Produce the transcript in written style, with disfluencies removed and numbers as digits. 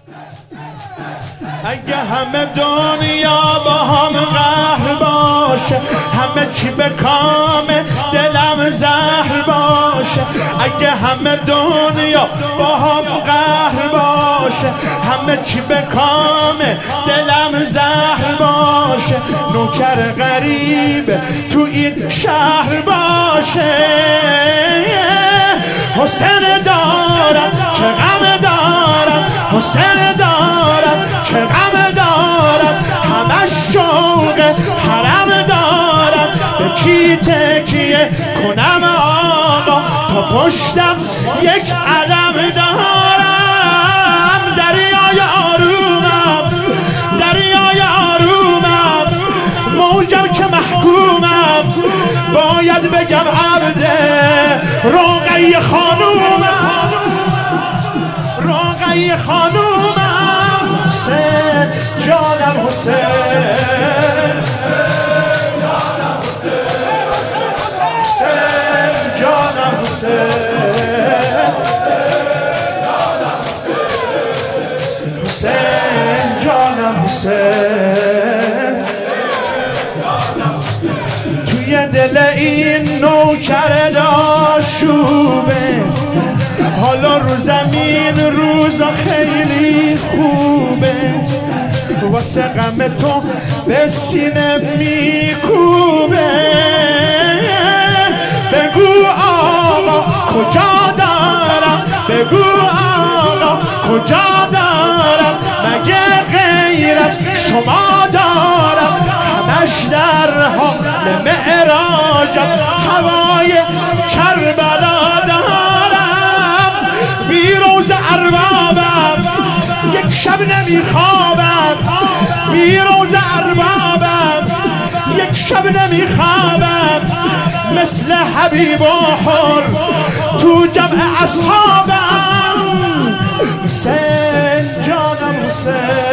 اگه همه دنیا با هم قهر باشه، همه چی به کام دلم زهر باشه. اگه همه دنیا با هم قهر باشه، همه چی به کام دلم زهر باشه. نوکر غریب تو این شهر باشه. حسین دارم چه غم دارم، حسین دارم چه غم دارم، همش شوق حرم دارم. به کی تکیه کنم آقا تا پشتم یک علم دارم. دریای آرومم، دریای آرومم، موجم که محکومم، باید بگم عبده رقیه خانومم، رقیه خانومم. حسین جانم، حسین جانم، حسین جانم، حسین توی دل این نوکر داشوبه. حالا رو زمین روزا خیلی خوبه، واسه غم تو به سینه میکوبه. بگو آقا کجا دارم، بگو آقا کجا دارم، مگه غیر از شما دارم. همش در حال معراجم، هوای کربلا دارم. بی روز اربابم یک شب نمیخوابم، بی روز اربابم یک شب نمیخوابم. مثل حبیب و حر تو جمع اصحابم. حسین جانم، حسین